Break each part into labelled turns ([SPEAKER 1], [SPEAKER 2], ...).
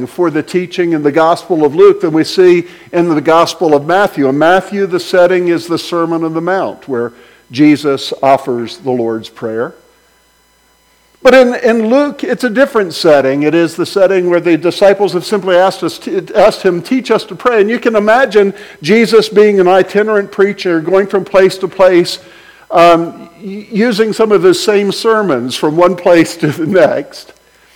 [SPEAKER 1] for the teaching in the Gospel of Luke than we see in the Gospel of Matthew. In Matthew, the setting is the Sermon on the Mount, where Jesus offers the Lord's Prayer. But in Luke, it's a different setting. It is the setting where the disciples have simply asked him, teach us to pray. And you can imagine Jesus being an itinerant preacher, going from place to place, using some of his same sermons from one place to the next.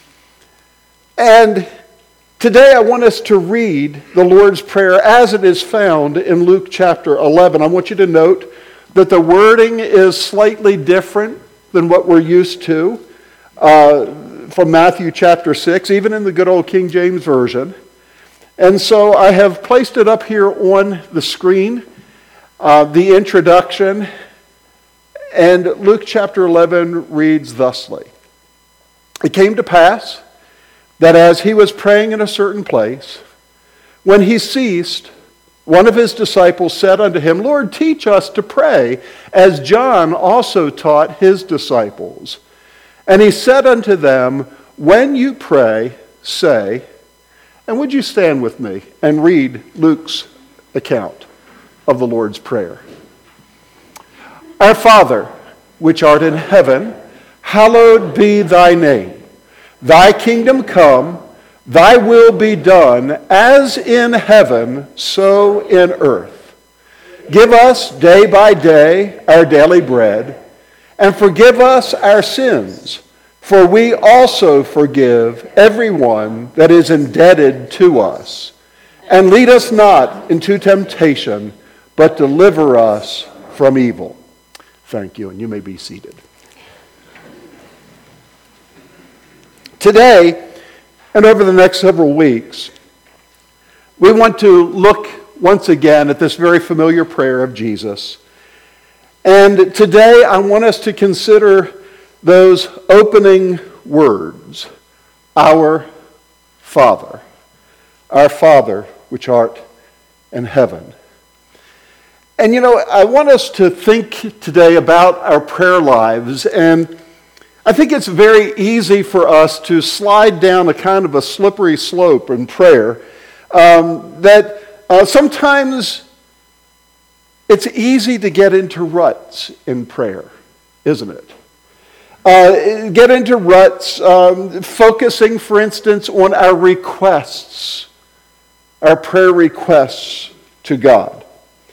[SPEAKER 1] And today I want us to read the Lord's Prayer as it is found in Luke chapter 11. I want you to note that the wording is slightly different than what we're used to from Matthew chapter 6, even in the good old King James Version. And so I have placed it up here on the screen, the introduction. And Luke chapter 11 reads thusly. It came to pass that as he was praying in a certain place, when he ceased, one of his disciples said unto him, Lord, teach us to pray, as John also taught his disciples. And he said unto them, when you pray, say, and would you stand with me and read Luke's account of the Lord's Prayer? Our Father, which art in heaven, hallowed be thy name. Thy kingdom come, thy will be done, as in heaven, so in earth. Give us day by day our daily bread, and forgive us our sins, for we also forgive everyone that is indebted to us. And lead us not into temptation, but deliver us from evil. Thank you, and you may be seated. Today, and over the next several weeks, we want to look once again at this very familiar prayer of Jesus. And today I want us to consider those opening words, our Father which art in heaven. And I want us to think today about our prayer lives, and I think it's very easy for us to slide down a kind of a slippery slope in prayer, that sometimes it's easy to get into ruts in prayer, isn't it? Get into ruts, focusing, for instance, on our requests, our prayer requests to God.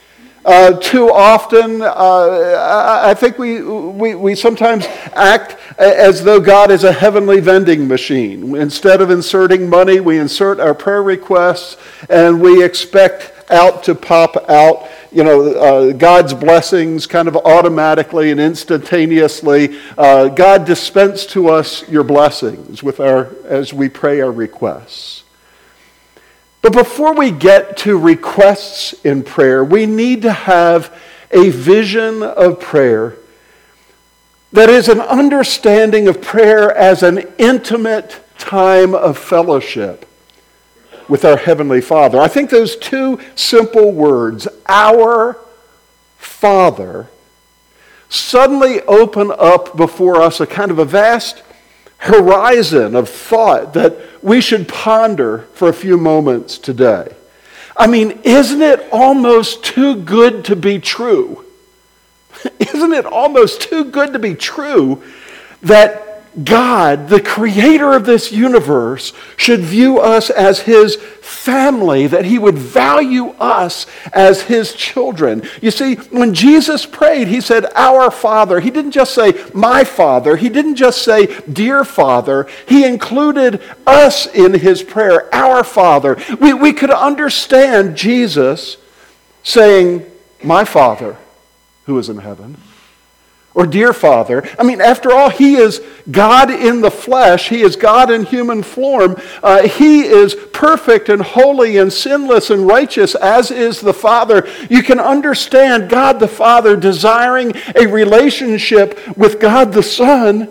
[SPEAKER 1] Too often, I think we sometimes act as though God is a heavenly vending machine. Instead of inserting money, we insert our prayer requests, and we expect out to pop out, God's blessings kind of automatically and instantaneously. God dispense to us your blessings as we pray our requests. But before we get to requests in prayer, we need to have a vision of prayer that is an understanding of prayer as an intimate time of fellowship with our Heavenly Father. I think those two simple words, our Father, suddenly open up before us a kind of a vast horizon of thought that we should ponder for a few moments today. I mean, isn't it almost too good to be true? Isn't it almost too good to be true that God, the creator of this universe, should view us as his family, that he would value us as his children? You see, when Jesus prayed, he said, our Father. He didn't just say, my Father. He didn't just say, dear Father. He included us in his prayer, our Father. We could understand Jesus saying, my Father who is in heaven. Or dear Father. I mean, after all, he is God in the flesh. He is God in human form. He is perfect and holy and sinless and righteous, as is the Father. You can understand God the Father desiring a relationship with God the Son.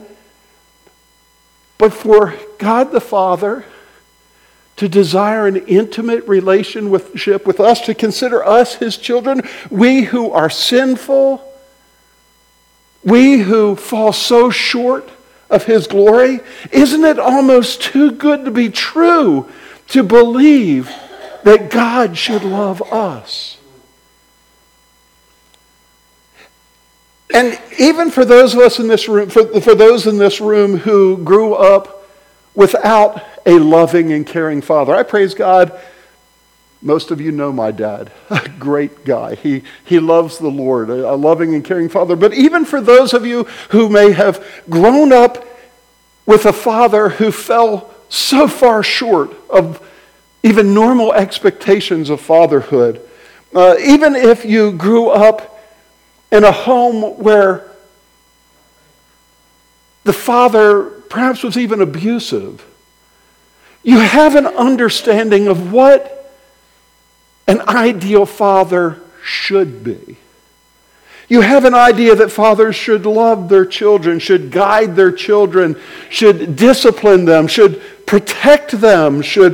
[SPEAKER 1] But for God the Father to desire an intimate relationship with us, to consider us his children, we who are sinful, we who fall so short of his glory, isn't it almost too good to be true to believe that God should love us. And even for those of us in this room, for those in this room who grew up without a loving and caring father, I praise God. Most of you know my dad, a great guy. He loves the Lord, a loving and caring father. But even for those of you who may have grown up with a father who fell so far short of even normal expectations of fatherhood, even if you grew up in a home where the father perhaps was even abusive, you have an understanding of what an ideal father should be. You have an idea that fathers should love their children, should guide their children, should discipline them, should protect them, should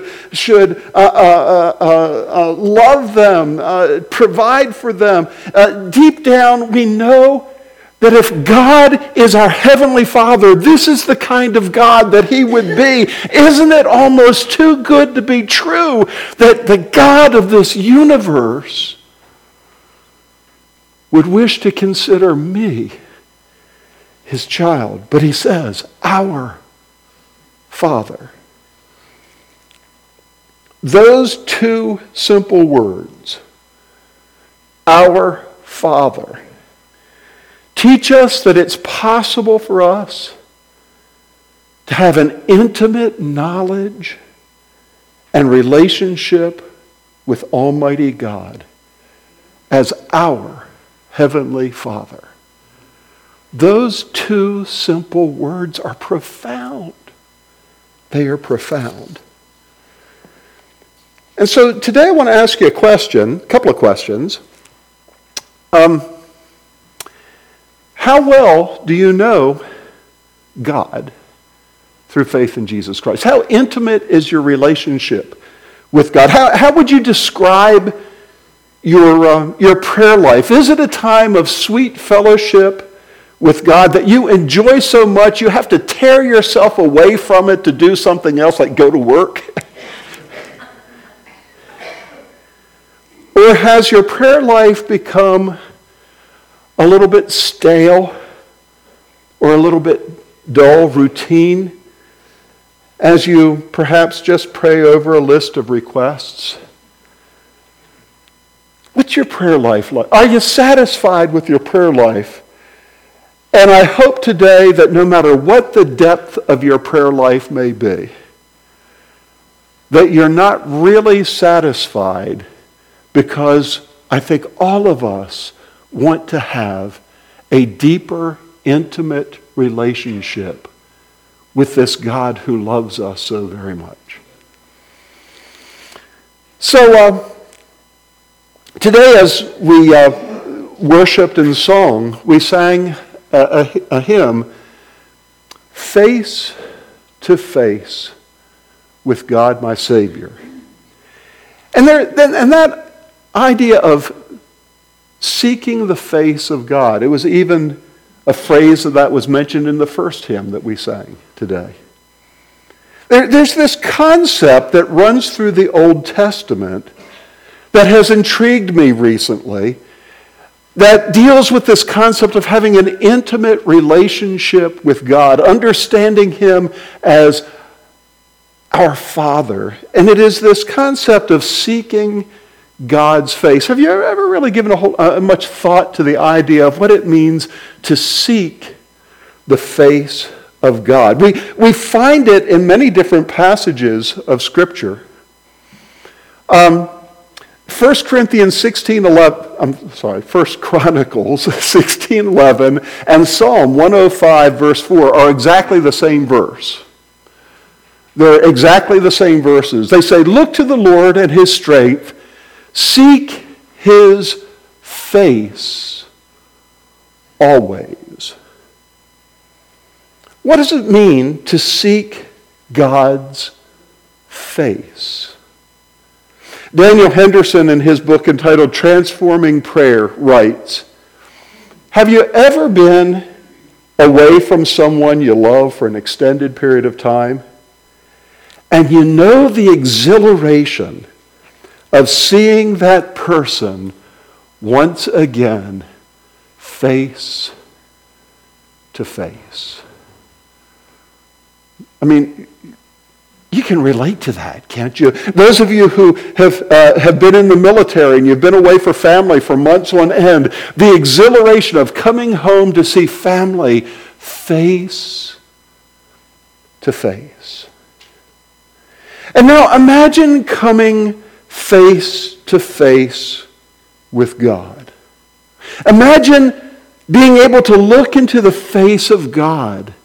[SPEAKER 1] love them, provide for them. Deep down, we know that if God is our Heavenly Father, this is the kind of God that He would be. Isn't it almost too good to be true that the God of this universe would wish to consider me His child? But He says, our Father. Those two simple words, our Father, teach us that it's possible for us to have an intimate knowledge and relationship with Almighty God as our Heavenly Father. Those two simple words are profound. They are profound. And so today I want to ask you a couple of questions. How well do you know God through faith in Jesus Christ? How intimate is your relationship with God? How would you describe your prayer life? Is it a time of sweet fellowship with God that you enjoy so much you have to tear yourself away from it to do something else, like go to work? Or has your prayer life become a little bit stale or a little bit dull, routine, as you perhaps just pray over a list of requests? What's your prayer life like? Are you satisfied with your prayer life? And I hope today that no matter what the depth of your prayer life may be, that you're not really satisfied, because I think all of us want to have a deeper, intimate relationship with this God who loves us so very much. So today, as we worshiped in song, we sang a hymn, Face to Face with God my Savior. And that idea of seeking the face of God, it was even a phrase that was mentioned in the first hymn that we sang today. There's this concept that runs through the Old Testament that has intrigued me recently, that deals with this concept of having an intimate relationship with God, understanding Him as our Father. And it is this concept of seeking God's face. Have you ever really given much thought to the idea of what it means to seek the face of God? We find it in many different passages of Scripture. 1 Chronicles 16:11 and Psalm 105 verse 4 are exactly the same verse. They're exactly the same verses. They say, look to the Lord and His strength, seek His face always. What does it mean to seek God's face? Daniel Henderson, in his book entitled Transforming Prayer, writes, have you ever been away from someone you love for an extended period of time? And you know the exhilaration of seeing that person once again face to face. I mean, you can relate to that, can't you? Those of you who have been in the military and you've been away for family for months on end, the exhilaration of coming home to see family face to face. And now imagine coming face to face with God. Imagine being able to look into the face of God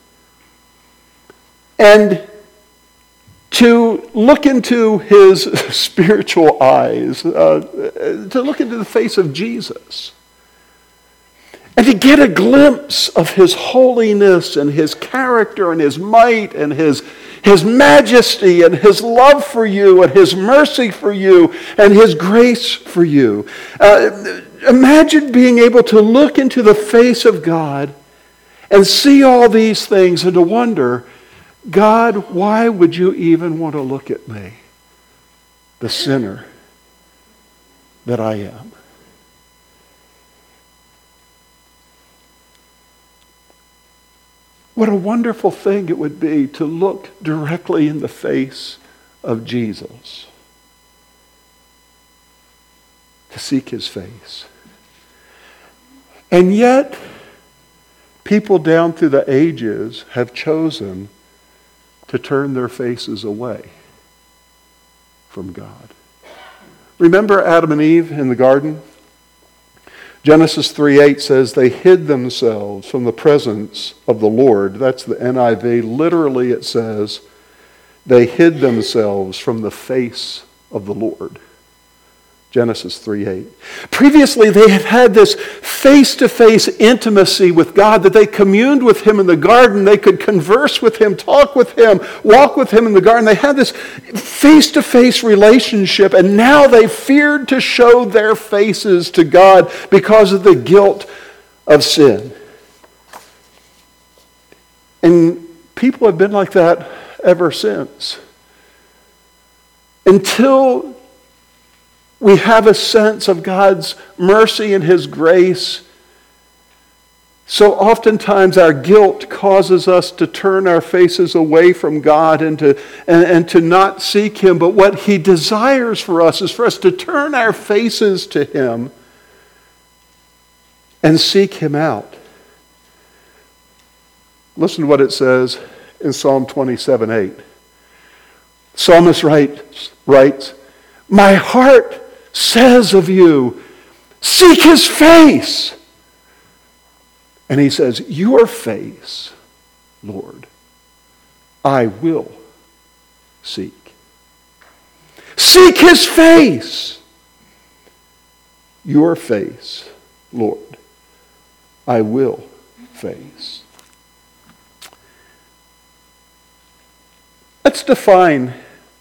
[SPEAKER 1] and to look into his spiritual eyes, to look into the face of Jesus, and to get a glimpse of his holiness and his character and his might and his majesty and his love for you and his mercy for you and his grace for you. Imagine being able to look into the face of God and see all these things and to wonder, God, why would you even want to look at me, the sinner that I am? What a wonderful thing it would be to look directly in the face of Jesus, to seek his face. And yet, people down through the ages have chosen to turn their faces away from God. Remember Adam and Eve in the garden? Genesis 3:8 says they hid themselves from the presence of the Lord. That's the NIV. Literally it says they hid themselves from the face of the Lord. Genesis 3:8. Previously, they had had this face-to-face intimacy with God, that they communed with him in the garden. They could converse with him, talk with him, walk with him in the garden. They had this face-to-face relationship, and now they feared to show their faces to God because of the guilt of sin. And people have been like that ever since. Until we have a sense of God's mercy and his grace, so oftentimes our guilt causes us to turn our faces away from God and to not seek him. But what he desires for us is for us to turn our faces to him and seek him out. Listen to what it says in Psalm 27:8. Psalmist writes, "My heart says of you, seek his face." And he says, your face, Lord, I will seek. Seek his face. Your face, Lord, I will face. Let's define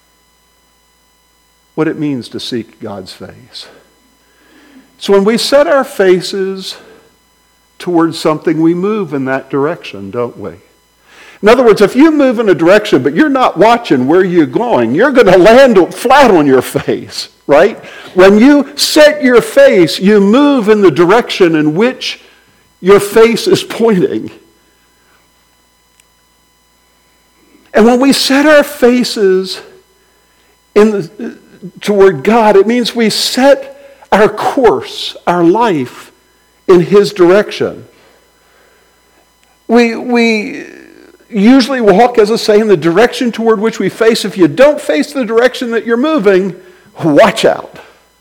[SPEAKER 1] what it means to seek God's face. So when we set our faces towards something, we move in that direction, don't we? In other words, if you move in a direction but you're not watching where you're going, you're going to land flat on your face, right? When you set your face, you move in the direction in which your face is pointing. And when we set our faces toward God, it means we set our course, our life, in his direction. We usually walk, as I say, in the direction toward which we face. If you don't face the direction that you're moving, watch out.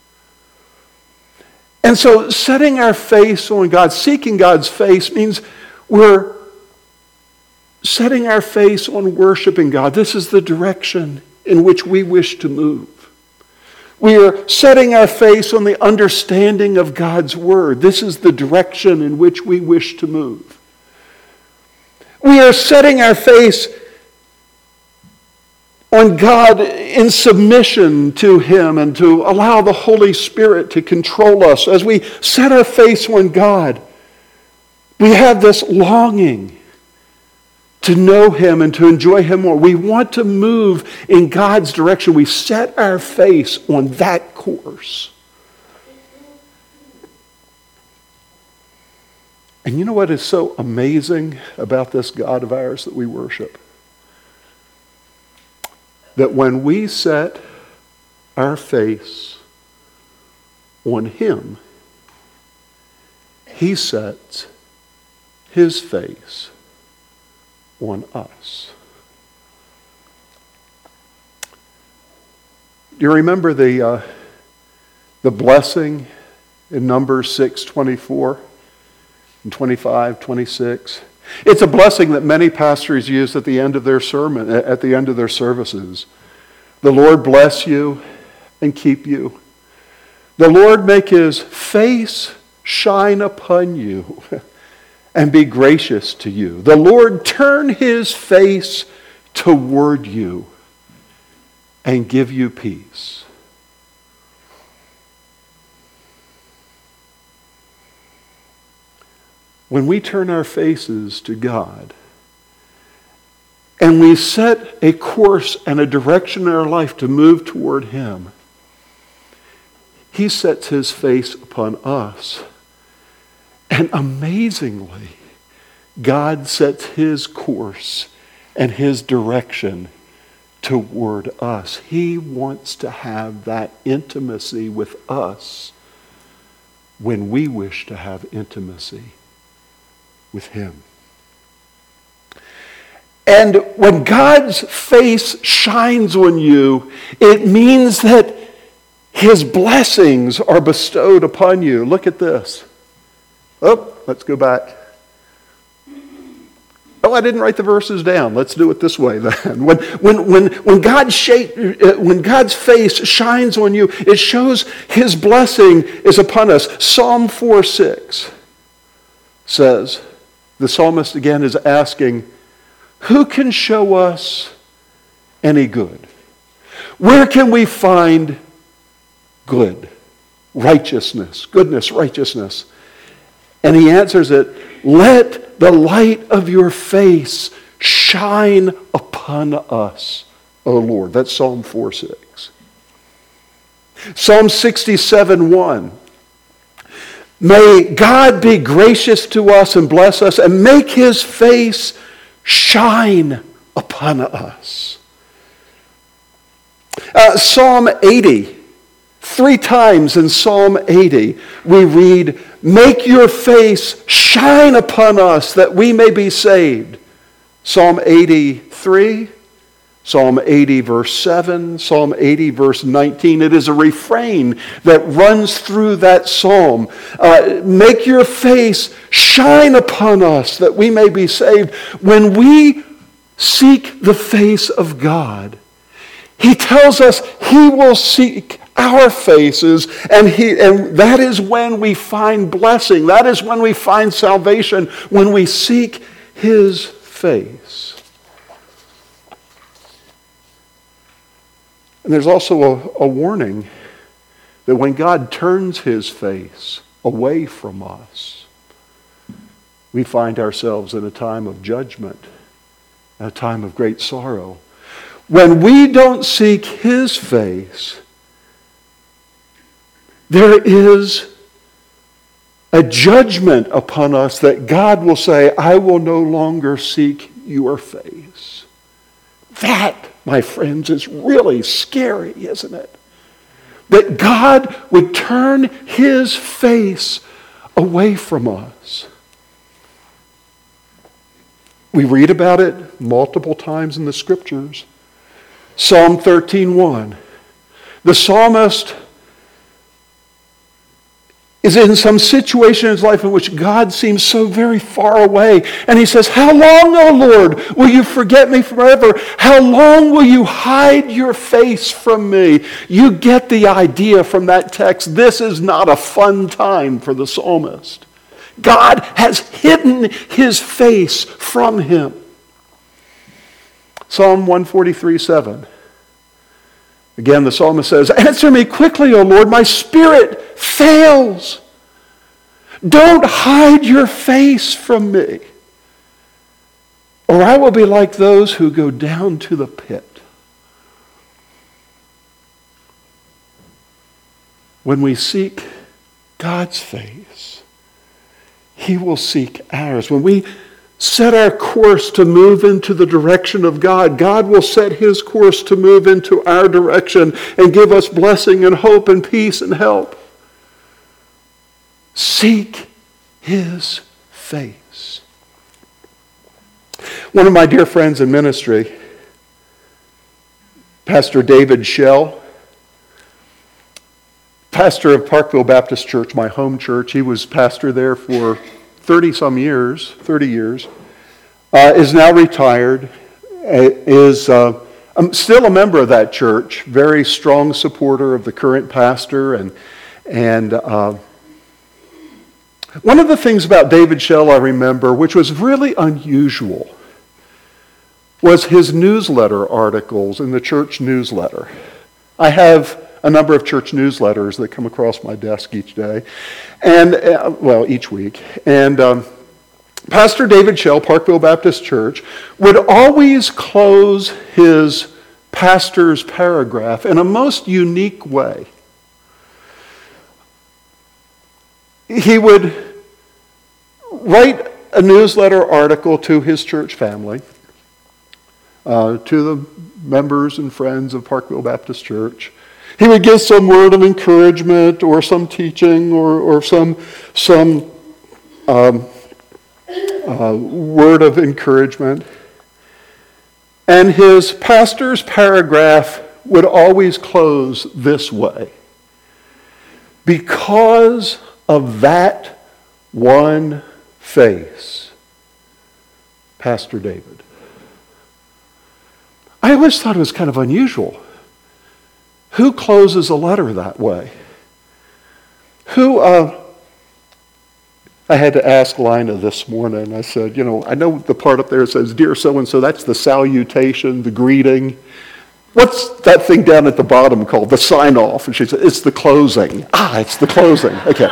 [SPEAKER 1] And so setting our face on God, seeking God's face, means we're setting our face on worshiping God. This is the direction in which we wish to move. We are setting our face on the understanding of God's word. This is the direction in which we wish to move. We are setting our face on God in submission to him and to allow the Holy Spirit to control us. As we set our face on God, we have this longing to know him and to enjoy him more. We want to move in God's direction. We set our face on that course. And you know what is so amazing about this God of ours that we worship? That when we set our face on him, he sets his face on us. Do you remember the blessing in Numbers 6:24 and 25, 26? It's a blessing that many pastors use at the end of their sermon, at the end of their services. The Lord bless you and keep you. The Lord make his face shine upon you and be gracious to you. The Lord turn his face toward you and give you peace. When we turn our faces to God and we set a course and a direction in our life to move toward him, he sets his face upon us. And amazingly, God sets his course and his direction toward us. He wants to have that intimacy with us when we wish to have intimacy with him. And when God's face shines on you, it means that his blessings are bestowed upon you. Look at this. Oh, let's go back. Oh, I didn't write the verses down. Let's do it this way then. When God's face shines on you, it shows his blessing is upon us. Psalm 4:6 says, the psalmist again is asking, who can show us any good? Where can we find good, righteousness, goodness, righteousness? And he answers it, let the light of your face shine upon us, O Lord. That's Psalm 4:6. Psalm 67:1. May God be gracious to us and bless us and make his face shine upon us. Psalm 80. 3 times in Psalm 80, we read, make your face shine upon us that we may be saved. Psalm 83, Psalm 80 verse 7, Psalm 80 verse 19. It is a refrain that runs through that psalm. Make your face shine upon us that we may be saved. When we seek the face of God, he tells us he will seek our faces, and that is when we find blessing. That is when we find salvation, when we seek his face. And there's also a warning that when God turns his face away from us, we find ourselves in a time of judgment, a time of great sorrow. When we don't seek his face, there is a judgment upon us that God will say, I will no longer seek your face. That, my friends, is really scary, isn't it? That God would turn his face away from us. We read about it multiple times in the scriptures. Psalm 13:1. The psalmist is in some situation in his life in which God seems so very far away. And he says, how long, O Lord, will you forget me forever? How long will you hide your face from me? You get the idea from that text. This is not a fun time for the psalmist. God has hidden his face from him. Psalm 143:7. Again, the psalmist says, answer me quickly, O Lord, my spirit fails. Don't hide your face from me. or I will be like those who go down to the pit. When we seek God's face, He will seek ours. When we set our course to move into the direction of God, God will set His course to move into our direction and give us blessing and hope and peace and help. Seek His face. One of my dear friends in ministry, Pastor David Shell, pastor of Parkville Baptist Church, my home church. He was pastor there for 30 years, is now retired, is still a member of that church, very strong supporter of the current pastor. And one of the things about David Shell I remember, which was really unusual, was his newsletter articles in the church newsletter. I have a number of church newsletters that come across my desk each day, and each week. And Pastor David Shell, Parkville Baptist Church, would always close his pastor's paragraph in a most unique way. He would write a newsletter article to his church family, to the members and friends of Parkville Baptist Church. He would give some word of encouragement or some teaching or some word of encouragement. And his pastor's paragraph would always close this way: because of that one face, Pastor David. I always thought it was kind of unusual. Who closes a letter that way? I had to ask Lina this morning. I said, I know the part up there that says, "Dear so-and-so," that's the salutation, the greeting. What's that thing down at the bottom called? The sign-off. And she said, "It's the closing." It's the closing. Okay.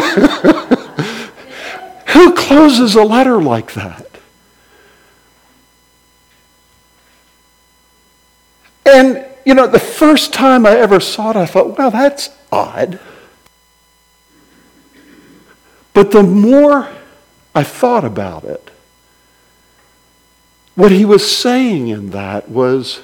[SPEAKER 1] Who closes a letter like that? And, the first time I ever saw it, I thought, well, that's odd. But the more I thought about it, what he was saying in that was,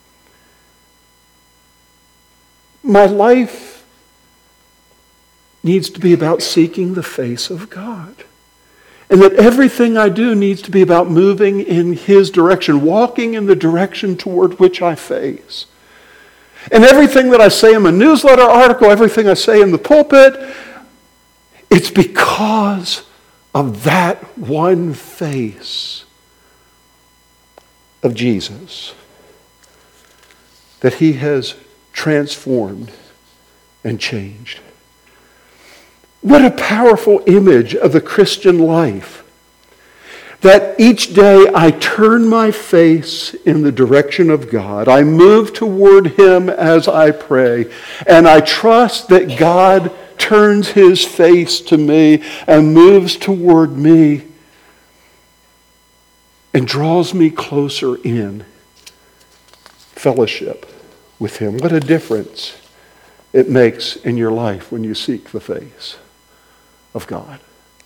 [SPEAKER 1] my life needs to be about seeking the face of God. And that everything I do needs to be about moving in His direction, walking in the direction toward which I face. And everything that I say in my newsletter article, everything I say in the pulpit, it's because of that one face of Jesus that He has transformed and changed. What a powerful image of the Christian life. That each day I turn my face in the direction of God. I move toward Him as I pray. And I trust that God turns His face to me and moves toward me and draws me closer in fellowship with Him. What a difference it makes in your life when you seek the face of God.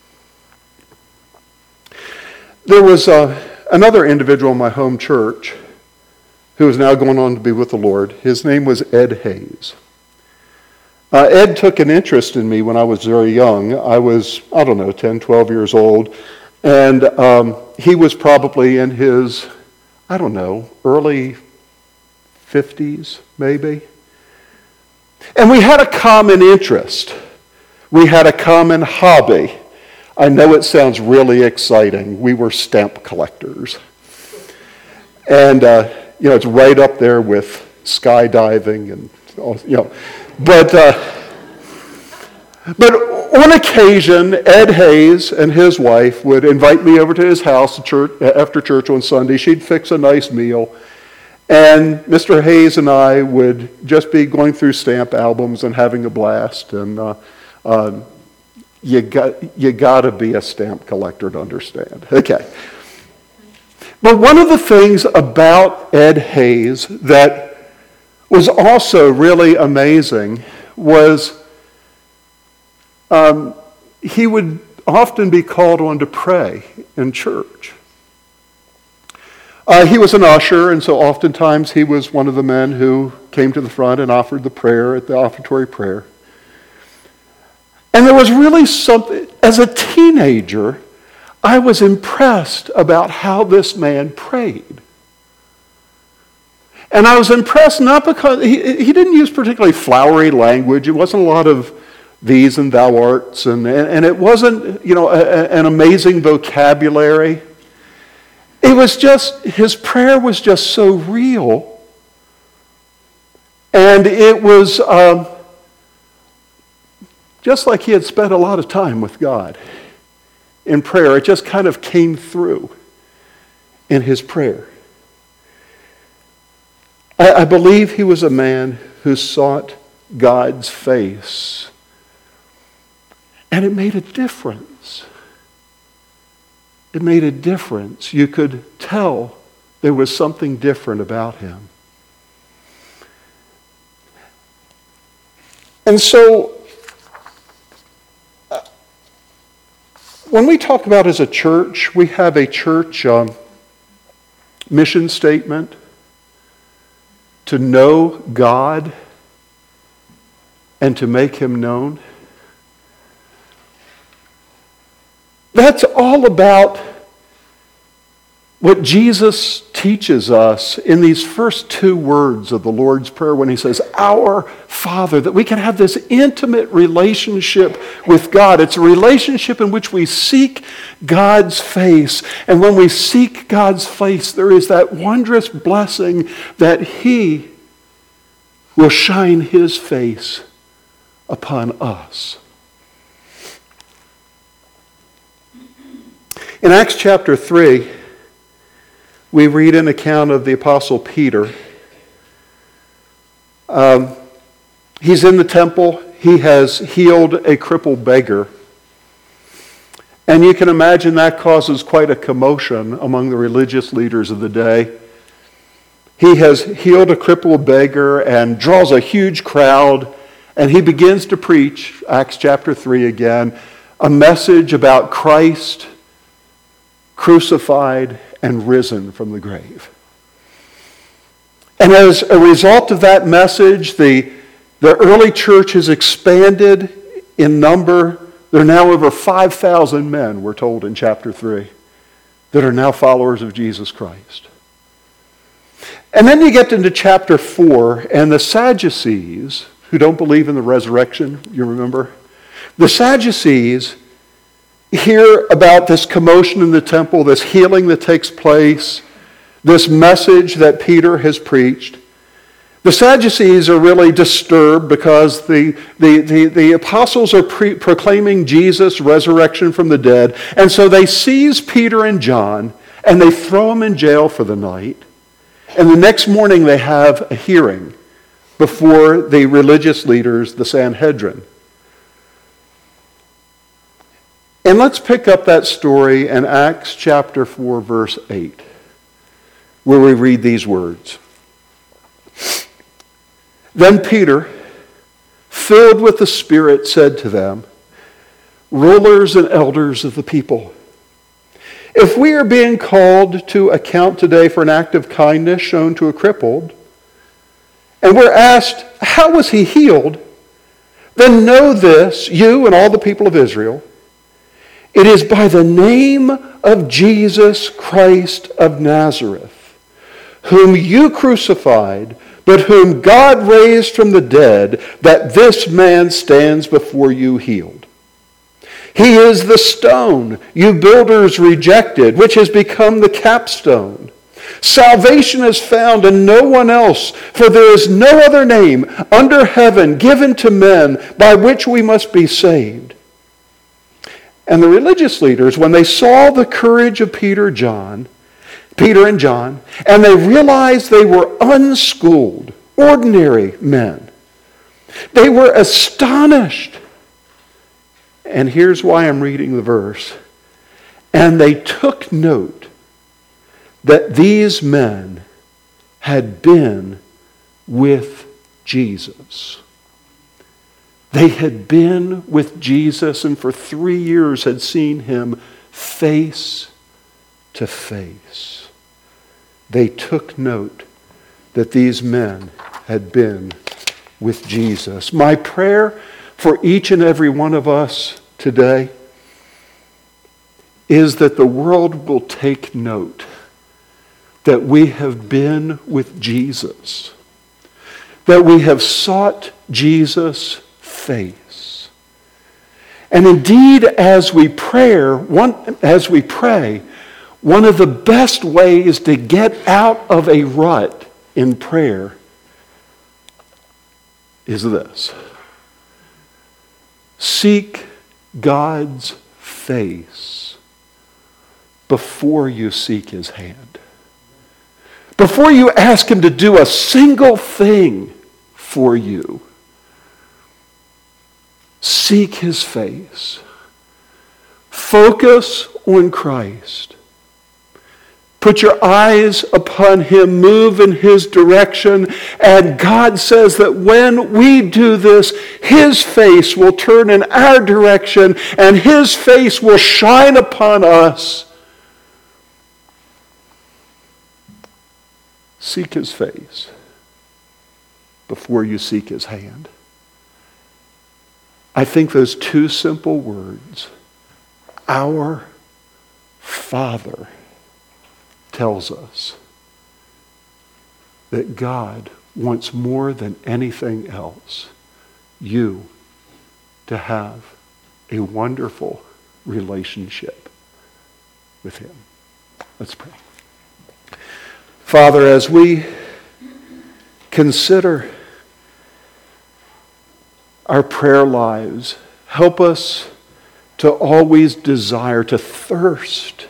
[SPEAKER 1] There was another individual in my home church who is now going on to be with the Lord. His name was Ed Hayes. Ed took an interest in me when I was very young. I was, 10, 12 years old. And he was probably in his, early 50s, maybe. And we had a common interest. We had a common hobby. I know it sounds really exciting. We were stamp collectors. And, it's right up there with skydiving and, But on occasion, Ed Hayes and his wife would invite me over to his house after church on Sunday. She'd fix a nice meal. And Mr. Hayes and I would just be going through stamp albums and having a blast. And you got to be a stamp collector to understand. Okay. But one of the things about Ed Hayes that was also really amazing was he would often be called on to pray in church. He was an usher, and so oftentimes he was one of the men who came to the front and offered the prayer at the offertory prayer. And there was really something, as a teenager, I was impressed about how this man prayed. And I was impressed not because he didn't use particularly flowery language. It wasn't a lot of these and thou arts, and it wasn't, an amazing vocabulary. It was just, his prayer was just so real. And it was just like he had spent a lot of time with God in prayer. It just kind of came through in his prayer. I believe he was a man who sought God's face. And it made a difference. It made a difference. You could tell there was something different about him. And so, when we talk about as a church, we have a church mission statement to know God and to make him known. That's all about what Jesus teaches us in these first two words of the Lord's Prayer when he says, "Our Father," that we can have this intimate relationship with God. It's a relationship in which we seek God's face. And when we seek God's face, there is that wondrous blessing that he will shine his face upon us. In Acts chapter 3, we read an account of the Apostle Peter. He's in the temple. He has healed a crippled beggar. And you can imagine that causes quite a commotion among the religious leaders of the day. He has healed a crippled beggar and draws a huge crowd. And he begins to preach, Acts chapter 3 again, a message about Christ crucified and risen from the grave. And as a result of that message, the early church has expanded in number. There are now over 5,000 men, we're told in chapter 3, that are now followers of Jesus Christ. And then you get into chapter 4, and the Sadducees, who don't believe in the resurrection, you remember? The Sadducees hear about this commotion in the temple, this healing that takes place, this message that Peter has preached. The Sadducees are really disturbed because the apostles are proclaiming Jesus' resurrection from the dead, and so they seize Peter and John, and they throw them in jail for the night. And the next morning they have a hearing before the religious leaders, the Sanhedrin. And let's pick up that story in Acts chapter 4, verse 8, where we read these words. Then Peter, filled with the Spirit, said to them, "Rulers and elders of the people, if we are being called to account today for an act of kindness shown to a crippled, and we're asked, how was he healed? Then know this, you and all the people of Israel, it is by the name of Jesus Christ of Nazareth, whom you crucified, but whom God raised from the dead, that this man stands before you healed. He is the stone you builders rejected, which has become the capstone. Salvation is found in no one else, for there is no other name under heaven given to men by which we must be saved." And the religious leaders, when they saw the courage of Peter and John, and they realized they were unschooled, ordinary men, they were astonished. And here's why I'm reading the verse. And they took note that these men had been with Jesus. They had been with Jesus and for 3 years had seen him face to face. They took note that these men had been with Jesus. My prayer for each and every one of us today is that the world will take note that we have been with Jesus, that we have sought Jesus' face. And indeed, as we pray, one of the best ways to get out of a rut in prayer is this: seek God's face before you seek his hand. Before you ask him to do a single thing for you, seek his face. Focus on Christ. Put your eyes upon him, move in his direction, and God says that when we do this, his face will turn in our direction and his face will shine upon us. Seek his face before you seek his hand. I think those two simple words, our Father, tells us that God wants more than anything else you to have a wonderful relationship with him. Let's pray. Father, as we consider our prayer lives, help us to always desire, to thirst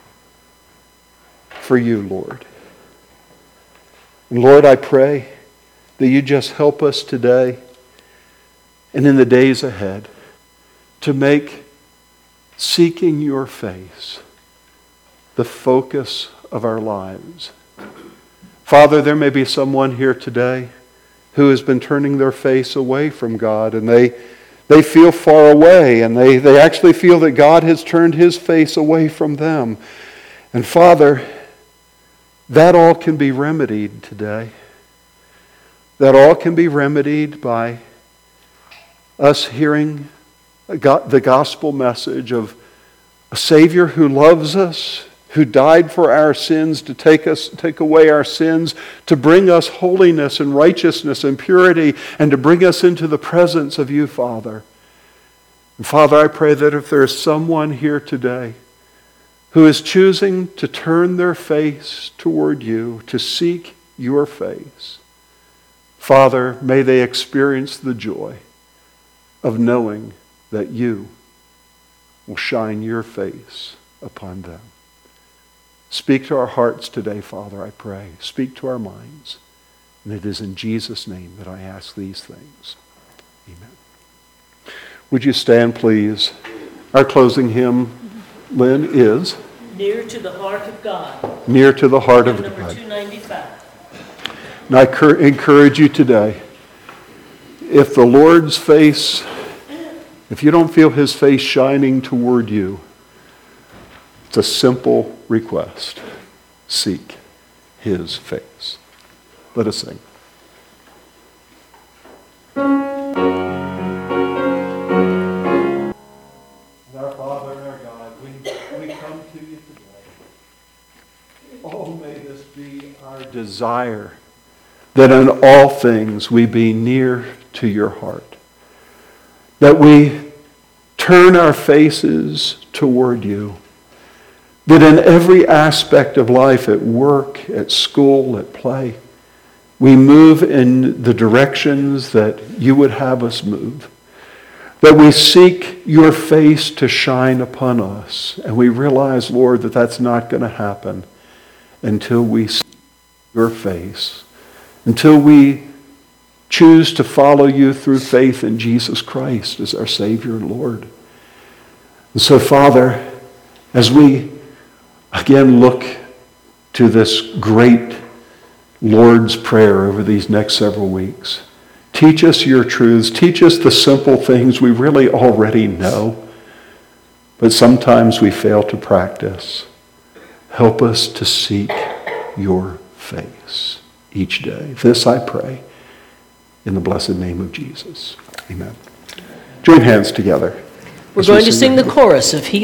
[SPEAKER 1] for you, Lord. And Lord, I pray that you just help us today and in the days ahead to make seeking your face the focus of our lives. Father, there may be someone here today who has been turning their face away from God, and they feel far away, and they actually feel that God has turned his face away from them. And Father, that all can be remedied today. That all can be remedied by us hearing the gospel message of a Savior who loves us, who died for our sins, to take away our sins, to bring us holiness and righteousness and purity, and to bring us into the presence of you, Father. And Father, I pray that if there is someone here today who is choosing to turn their face toward you, to seek your face, Father, may they experience the joy of knowing that you will shine your face upon them. Speak to our hearts today, Father, I pray. Speak to our minds. And it is in Jesus' name that I ask these things. Amen. Would you stand, please? Our closing hymn, Lynn, is
[SPEAKER 2] Near to the Heart of God.
[SPEAKER 1] Near to the Heart of God.
[SPEAKER 2] Number 295.
[SPEAKER 1] And I encourage you today, if the Lord's face, if you don't feel his face shining toward you, it's a simple request. Seek his face. Let us sing. Our Father and our God, we come to you today. Oh, may this be our desire, that in all things we be near to your heart. That we turn our faces toward you. That in every aspect of life, at work, at school, at play, we move in the directions that you would have us move. That we seek your face to shine upon us. And we realize, Lord, that that's not going to happen until we see your face. Until we choose to follow you through faith in Jesus Christ as our Savior and Lord. And so, Father, as we again look to this great Lord's Prayer over these next several weeks. Teach us your truths. Teach us the simple things we really already know, but sometimes we fail to practice. Help us to seek your face each day. This I pray in the blessed name of Jesus. Amen. Join hands together.
[SPEAKER 2] We're going to sing the chorus of He